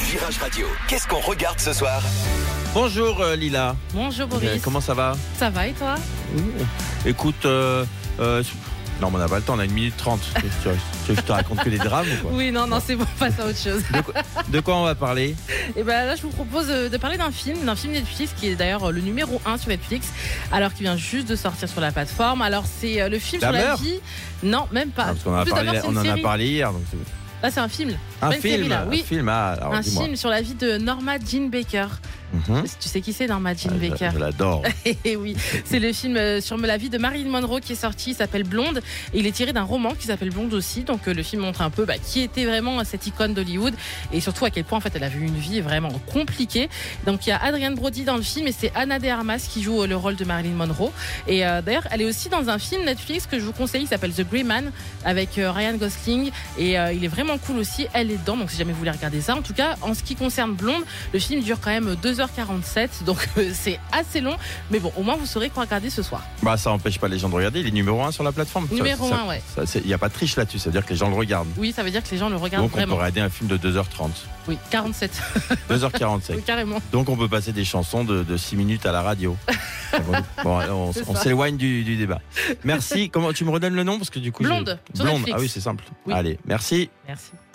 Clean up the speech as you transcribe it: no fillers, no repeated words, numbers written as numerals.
Virage Radio. Qu'est-ce qu'on regarde ce soir? Bonjour Lila. Bonjour Boris. Comment ça va? Ça va et toi? Écoute, non, mais on n'a pas le temps, on a 1 minute 30. Tu veux que je te raconte que des drames ou quoi? Oui, non, c'est bon, passe à autre chose. De quoi on va parler? Et ben là, je vous propose de parler d'un film Netflix qui est d'ailleurs le numéro 1 sur Netflix, alors qu'il vient juste de sortir sur la plateforme. Alors c'est le film sur la vie. Non, même pas. Parce qu'on en a parlé hier. Donc là, c'est un film. Un film, série, là. oui. Un film, alors, un dis-moi. film sur la vie de Norma Jean Baker. Tu sais qui c'est, Norma Jean Baker? Je l'adore. Et oui, c'est le film sur la vie de Marilyn Monroe qui est sorti, il s'appelle Blonde, et il est tiré d'un roman qui s'appelle Blonde aussi. Donc le film montre un peu qui était vraiment cette icône d'Hollywood, et surtout à quel point en fait elle a eu une vie vraiment compliquée. Donc il y a Adrienne Brody dans le film, et c'est Ana de Armas qui joue le rôle de Marilyn Monroe. Et d'ailleurs elle est aussi dans un film Netflix que je vous conseille, il s'appelle The Grey Man avec Ryan Gosling, et il est vraiment cool aussi, elle est dedans, donc si jamais vous voulez regarder ça. En tout cas, en ce qui concerne Blonde, le film dure quand même 2h47, donc c'est assez long, mais bon, au moins vous saurez quoi regarder ce soir. Bah ça empêche pas les gens de regarder, il est numéro 1 sur la plateforme. Numéro 1, ouais. Il n'y a pas de triche là-dessus, ça veut dire que les gens le regardent. Oui, ça veut dire que les gens le regardent donc vraiment. Donc on peut regarder un film de 2h30. Oui, 47. 2h47. Oui, carrément. Donc on peut passer des chansons de 6 minutes à la radio. Bon, on s'éloigne du débat. Merci. Comment tu me redonnes le nom parce que du coup Blonde. Blonde. Ah oui, c'est simple. Oui. Allez, merci. Merci.